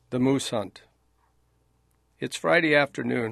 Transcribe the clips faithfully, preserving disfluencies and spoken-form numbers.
The Moose Hunt. It's Friday afternoon.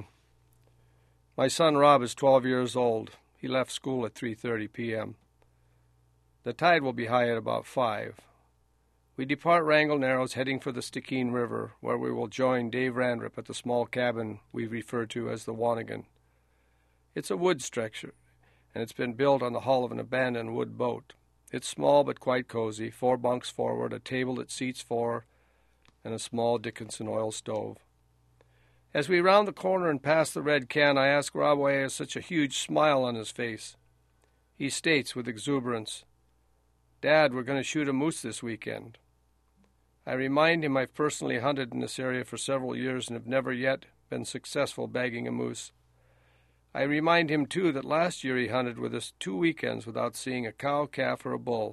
My son Rob is twelve years old. He left school at three thirty p.m. The tide will be high at about five. We depart Wrangell Narrows heading for the Stikine River, where we will join Dave Randrip at the small cabin we refer to as the Wanigan. It's a wood structure, and it's been built on the hull of an abandoned wood boat. It's small but quite cozy, four bunks forward, a table that seats four, and a small Dickinson oil stove. As we round the corner and pass the red can, I ask Rob why he has such a huge smile on his face. He states with exuberance, "Dad, we're going to shoot a moose this weekend." I remind him I've personally hunted in this area for several years and have never yet been successful bagging a moose. I remind him, too, that last year he hunted with us two weekends without seeing a cow, calf, or a bull.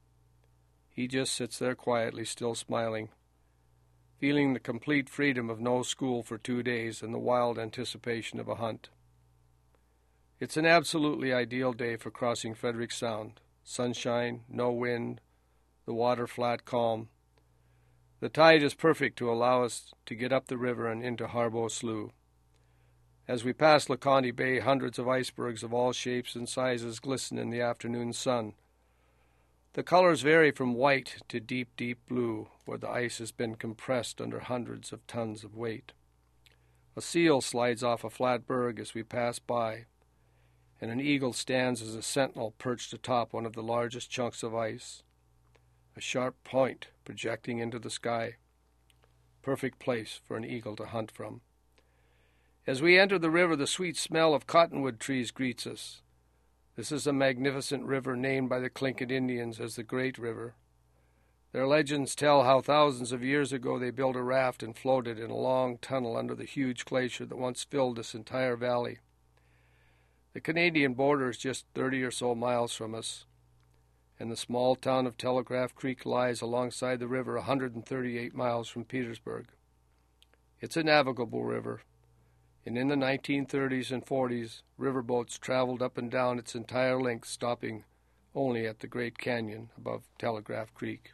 He just sits there quietly, still smiling, feeling the complete freedom of no school for two days and the wild anticipation of a hunt. It's an absolutely ideal day for crossing Frederick Sound. Sunshine, no wind, the water flat calm. The tide is perfect to allow us to get up the river and into Harbo Slough. As we pass LeConte Bay, hundreds of icebergs of all shapes and sizes glisten in the afternoon sun. The colors vary from white to deep, deep blue, where the ice has been compressed under hundreds of tons of weight. A seal slides off a flat berg as we pass by, and an eagle stands as a sentinel perched atop one of the largest chunks of ice, a sharp point projecting into the sky. Perfect place for an eagle to hunt from. As we enter the river, the sweet smell of cottonwood trees greets us. This is a magnificent river named by the Tlingit Indians as the Great River. Their legends tell how thousands of years ago they built a raft and floated in a long tunnel under the huge glacier that once filled this entire valley. The Canadian border is just thirty or so miles from us, and the small town of Telegraph Creek lies alongside the river one hundred thirty-eight miles from Petersburg. It's a navigable river, and in the nineteen thirties and forties, riverboats traveled up and down its entire length, stopping only at the Great Canyon above Telegraph Creek.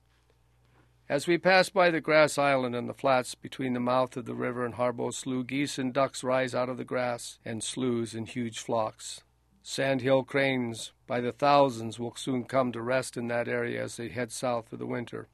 As we pass by the grass island and the flats between the mouth of the river and Harbo Slough, geese and ducks rise out of the grass and sloughs in huge flocks. Sandhill cranes by the thousands will soon come to rest in that area as they head south for the winter.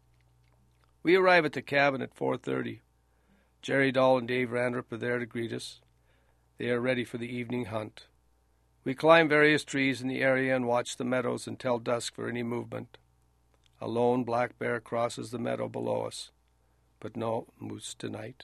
We arrive at the cabin at four thirty. Jerry Dahl and Dave Randrip are there to greet us. They are ready for the evening hunt. We climb various trees in the area and watch the meadows until dusk for any movement. A lone black bear crosses the meadow below us, but no moose tonight.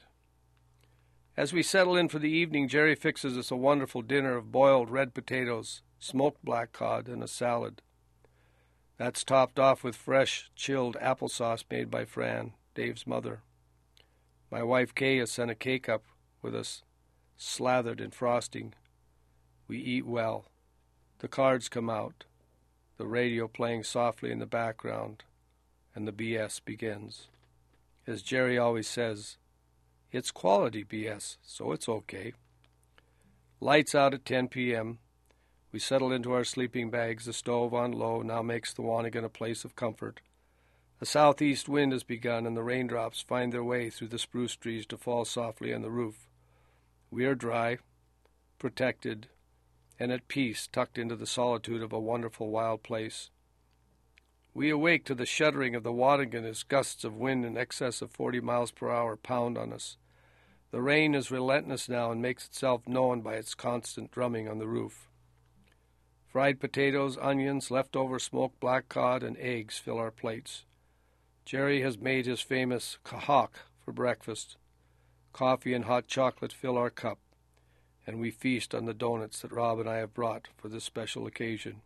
As we settle in for the evening, Jerry fixes us a wonderful dinner of boiled red potatoes, smoked black cod, and a salad. That's topped off with fresh, chilled applesauce made by Fran, Dave's mother. My wife Kay has sent a K-cup with us, slathered in frosting. We eat well. The cards come out, the radio playing softly in the background, and the B S begins. As Jerry always says, it's quality B S, so it's okay. Lights out at ten p.m. We settle into our sleeping bags. The stove on low now makes the Wanigan a place of comfort. A southeast wind has begun, and the raindrops find their way through the spruce trees to fall softly on the roof. We are dry, protected, and at peace, tucked into the solitude of a wonderful wild place. We awake to the shuddering of the Wanigan as gusts of wind in excess of forty miles per hour pound on us. The rain is relentless now and makes itself known by its constant drumming on the roof. Fried potatoes, onions, leftover smoked black cod, and eggs fill our plates. Jerry has made his famous kahawk for breakfast. Coffee and hot chocolate fill our cup, and we feast on the donuts that Rob and I have brought for this special occasion.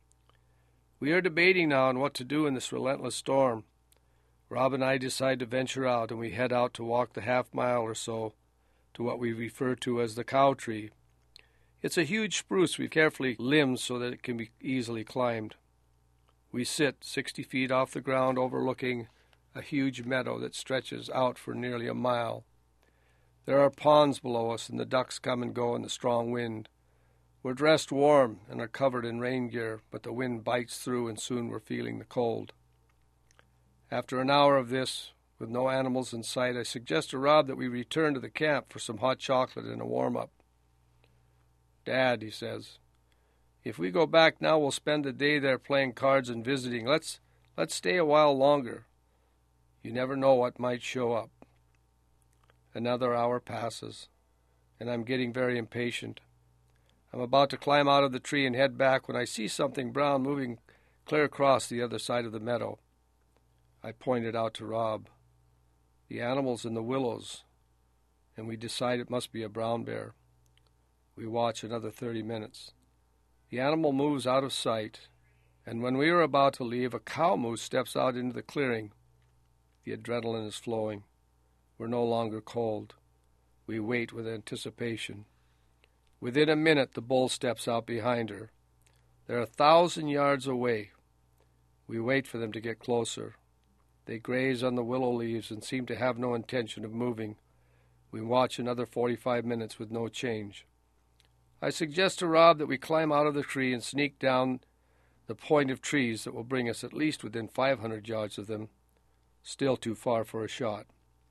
We are debating now on what to do in this relentless storm. Rob and I decide to venture out, and we head out to walk the half mile or so to what we refer to as the cow tree. It's a huge spruce we've carefully limbed so that it can be easily climbed. We sit sixty feet off the ground overlooking a huge meadow that stretches out for nearly a mile. There are ponds below us, and the ducks come and go in the strong wind. We're dressed warm and are covered in rain gear, but the wind bites through, and soon we're feeling the cold. After an hour of this, With no animals in sight, I suggest to Rob that we return to the camp for some hot chocolate and a warm-up. "Dad," he says, "if we go back now, we'll spend the day there playing cards and visiting. Let's let's stay a while longer. You never know what might show up." Another hour passes, and I'm getting very impatient. I'm about to climb out of the tree and head back when I see something brown moving clear across the other side of the meadow. I point it out to Rob. The animal's in the willows, and we decide it must be a brown bear. We watch another thirty minutes. The animal moves out of sight, and when we are about to leave, a cow moose steps out into the clearing. The adrenaline is flowing. We're no longer cold. We wait with anticipation. Within a minute, the bull steps out behind her. They're a thousand yards away. We wait for them to get closer. They graze on the willow leaves and seem to have no intention of moving. We watch another forty-five minutes with no change. I suggest to Rob that we climb out of the tree and sneak down the point of trees that will bring us at least within five hundred yards of them. Still too far for a shot.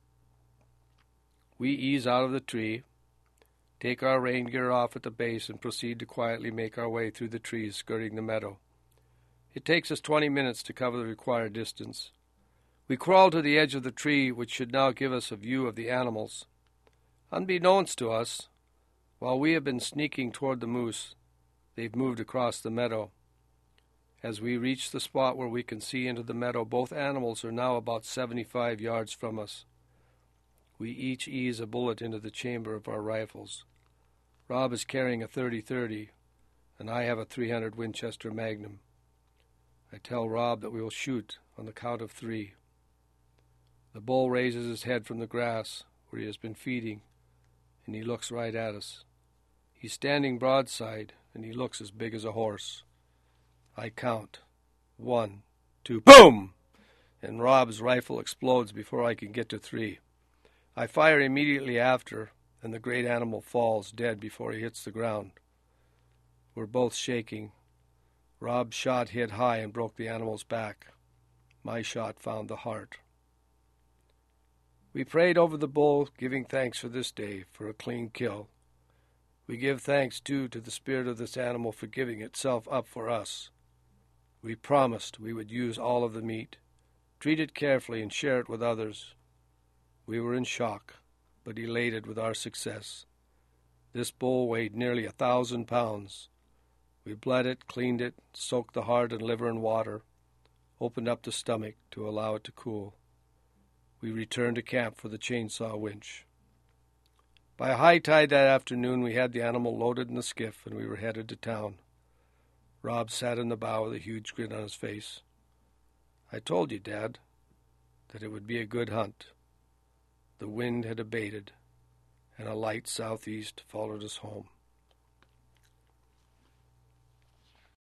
We ease out of the tree, take our rain gear off at the base, and proceed to quietly make our way through the trees skirting the meadow. It takes us twenty minutes to cover the required distance. We crawl to the edge of the tree, which should now give us a view of the animals. Unbeknownst to us, while we have been sneaking toward the moose, they've moved across the meadow. As we reach the spot where we can see into the meadow, both animals are now about seventy-five yards from us. We each ease a bullet into the chamber of our rifles. Rob is carrying a thirty thirty, and I have a three hundred Winchester Magnum. I tell Rob that we will shoot on the count of three. The bull raises his head from the grass where he has been feeding, and he looks right at us. He's standing broadside, and he looks as big as a horse. I count. One, two, boom! And Rob's rifle explodes before I can get to three. I fire immediately after, and the great animal falls dead before he hits the ground. We're both shaking. Rob's shot hit high and broke the animal's back. My shot found the heart. We prayed over the bull, giving thanks for this day, for a clean kill. We give thanks, too, to the spirit of this animal for giving itself up for us. We promised we would use all of the meat, treat it carefully, and share it with others. We were in shock, but elated with our success. This bull weighed nearly a thousand pounds. We bled it, cleaned it, soaked the heart and liver in water, opened up the stomach to allow it to cool. We returned to camp for the chainsaw winch. By high tide that afternoon, we had the animal loaded in the skiff, and we were headed to town. Rob sat in the bow with a huge grin on his face. "I told you, Dad, that it would be a good hunt." The wind had abated, and a light southeast followed us home.